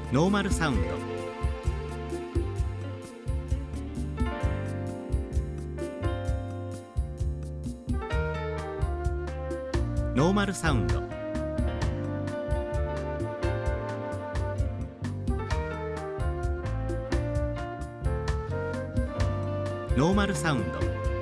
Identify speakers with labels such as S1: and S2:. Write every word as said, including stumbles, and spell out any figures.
S1: ノーマルサウンド。ノーマルサウンド。ノーマルサウンド。